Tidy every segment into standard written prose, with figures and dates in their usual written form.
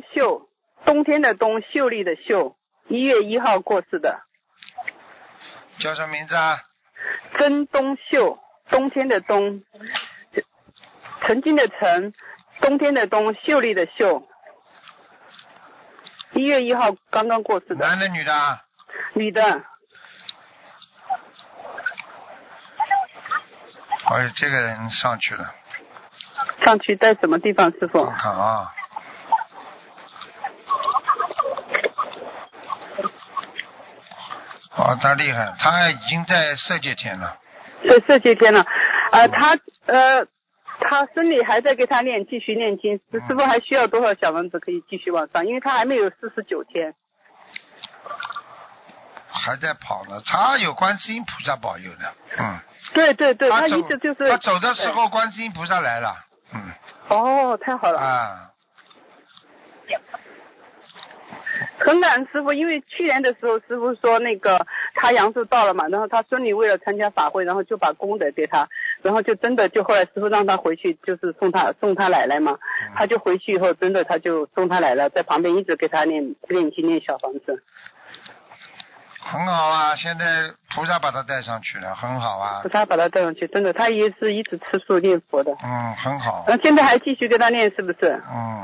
秀，冬天的冬，秀丽的秀，1月1号过世的。 叫什么名字啊？ 曾冬秀，冬天的冬，曾经的曾，冬天的冬，秀丽的秀。1月1号刚刚过世的。 男的女的啊？ 女的。 哎，这个人上去了。 上去在什么地方，师傅？ 我看啊。哦，他厉害，他已经在色界天了。 色界天了，他身体还在给他念，继续念经。师傅还需要多少小房子可以继续往上？因为他还没有49天。 还在跑呢，他有观世音菩萨保佑的， 对，他一直就是他走的时候，观世音菩萨来了， 哦，太好了啊。 很感恩师傅，因为去年的时候，师傅说那个他阳寿到了嘛，然后他孙女为了参加法会，然后就把功德给他，然后就真的就后来师傅让他回去，就是送他奶奶嘛，他就回去以后真的他就送他奶奶，在旁边一直给他念经念小房子。 很好啊，现在菩萨把他带上去了，很好啊。 菩萨把他带上去，真的，他也是一直吃素念佛的。 很好。 那现在还继续给他念，是不是？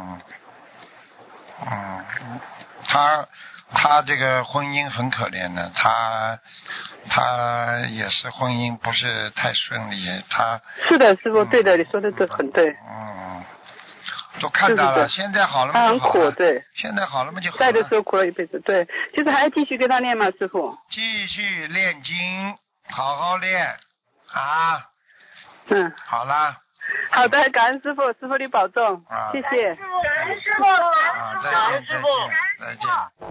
他这个婚姻很可怜的，他也是婚姻不是太顺利，他。 是的，师傅，对的，你说的这很对。 都看到了，现在好了嘛就好了。 他很苦，对。 现在好了嘛就好了。 在的时候苦了一辈子，对，就是还要继续给他念吗，师傅？ 继续练经，好好练啊。好啦。 好的，感恩师傅，师傅你保重，谢谢。 感恩师傅。再见。